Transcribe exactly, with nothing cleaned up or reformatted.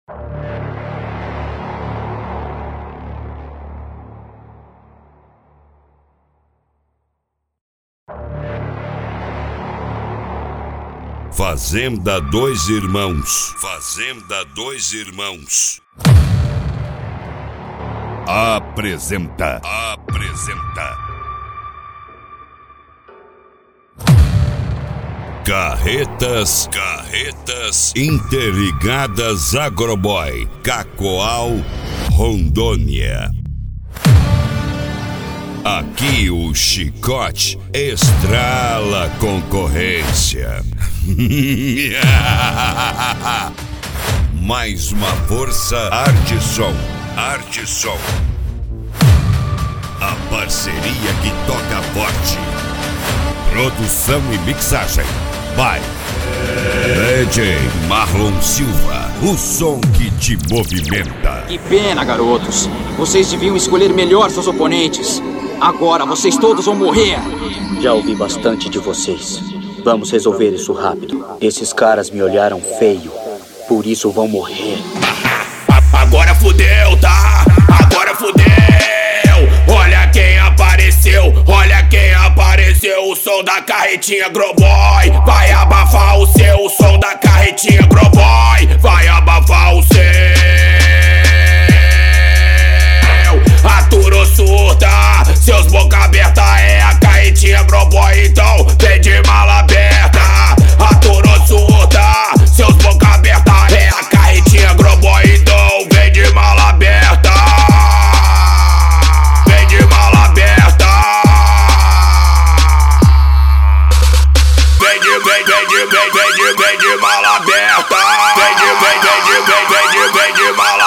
Fazenda Dois Irmãos. Fazenda Dois Irmãos. Apresenta. Apresenta. Carretas. Carretas Interligadas Agroboy. Cacoal, Rondônia. Aqui o chicote estrala concorrência. Mais uma força Artesom. Artesom. A parceria que toca forte. Produção e mixagem by D J Marlon Silva. O som que te movimenta. Que pena, garotos. Vocês deviam escolher melhor seus oponentes. Agora vocês todos vão morrer. Já ouvi bastante de vocês. Vamos resolver isso rápido. Esses caras me olharam feio, por isso vão morrer. Agora fudeu, tá? Agora fudeu. Olha quem apareceu, olha quem apareceu. O som da carretinha Agroboy vai abafar o seu. O som da carretinha Agroboy vai abafar o seu. Aturo surta, seus boca aberta é a carretinha Agroboy, então vem de mala aberta. Aturo surta, seus boca aberta é a carretinha Agroboy, então vem de mala aberta. Vem de mala aberta. Vem de, vem, vem de, vem, vem de, vem de mala aberta. Vem de, vem, vem de, vem, vem de, vem de mala